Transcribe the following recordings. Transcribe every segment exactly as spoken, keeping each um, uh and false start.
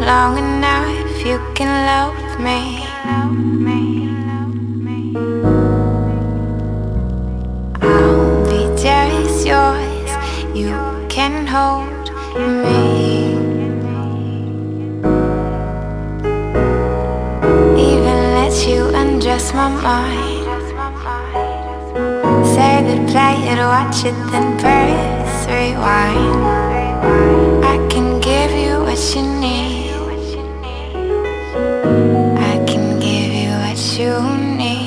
long enough, you can love me. I'll be just yours, you can hold me. Even let you undress my mind. Save it, play it, watch it, then press rewind. I can give you what you need. I can give you what you need.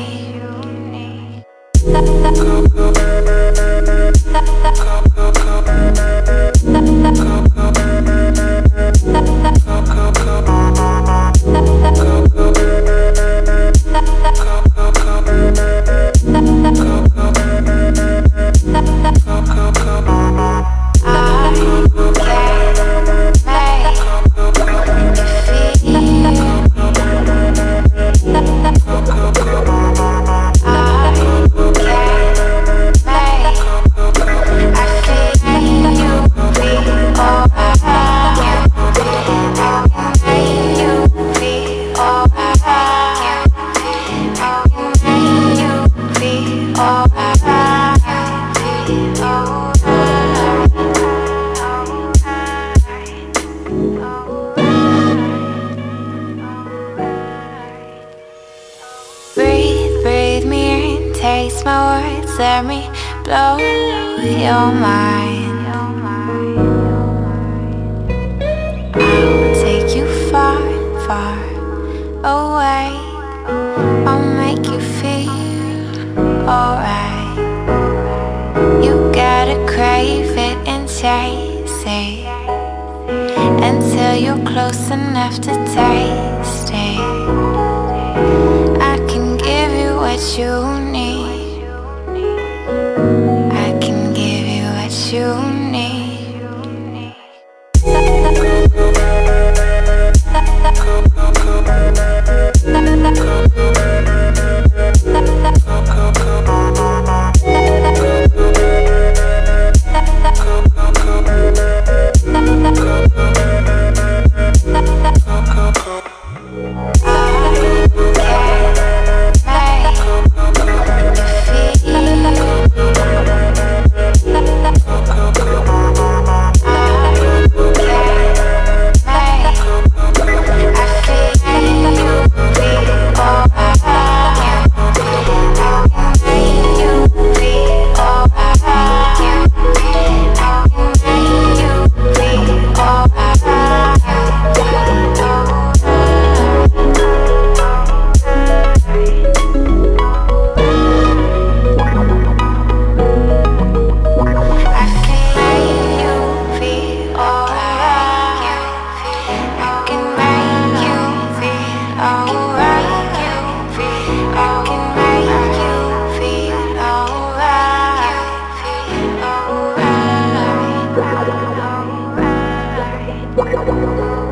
Breathe, breathe me in, taste my words, let me blow your mind. I'll take you far, far away. I'll make you feel alright. You gotta crave it and chase it until you're close enough to taste it. I can give you what you need. I can give you what you need. Alright.